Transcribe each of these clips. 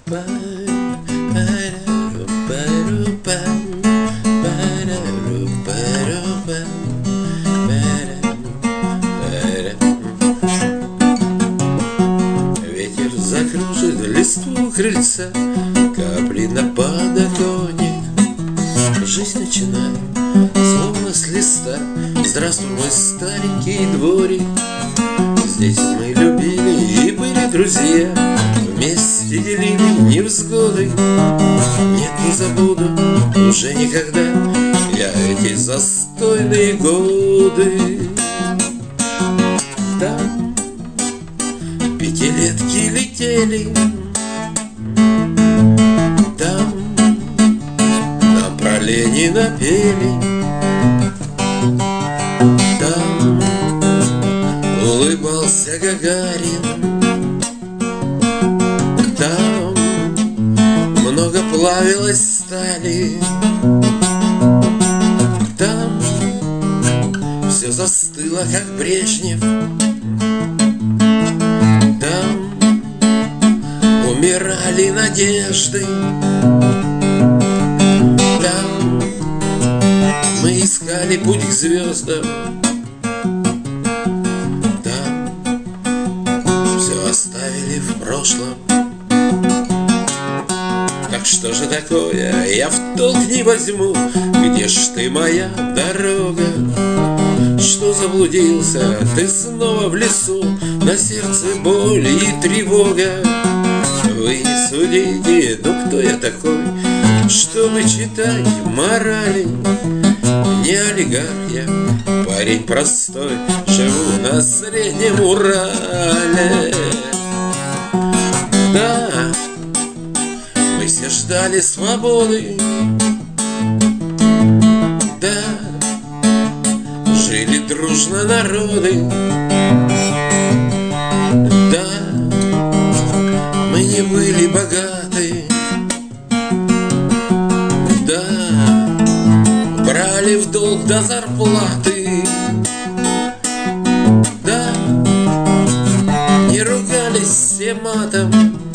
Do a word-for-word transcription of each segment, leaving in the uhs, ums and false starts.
Ветер закружит листву крыльца, капли на подоконник. Жизнь начинает, словно с листа. Здравствуй, мой старенький дворик. Здесь мы любили и были друзья, вместе делили невзгоды. Нет, не забуду уже никогда я эти застойные годы. Там пятилетки летели, там нам про Ленина пели, там улыбался Гагарин, там много плавилось стали, там все застыло, как Брежнев, там умирали надежды, там мы искали путь к звездам, там все оставили в прошлом. Так что же такое, я в толк не возьму, где ж ты, моя дорога? Что заблудился ты снова в лесу, на сердце боль и тревога? Вы не судите, ну кто я такой, чтобы читать морали? Не олигарх я, парень простой, живу на Среднем Урале. Да, мы все ждали свободы, да, жили дружно народы, да, мы не были богаты, да, брали в долг до зарплаты, да, не ругались все матом,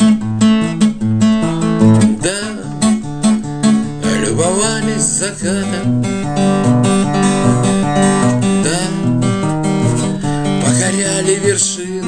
да, любовались закатом, да, покоряли вершины,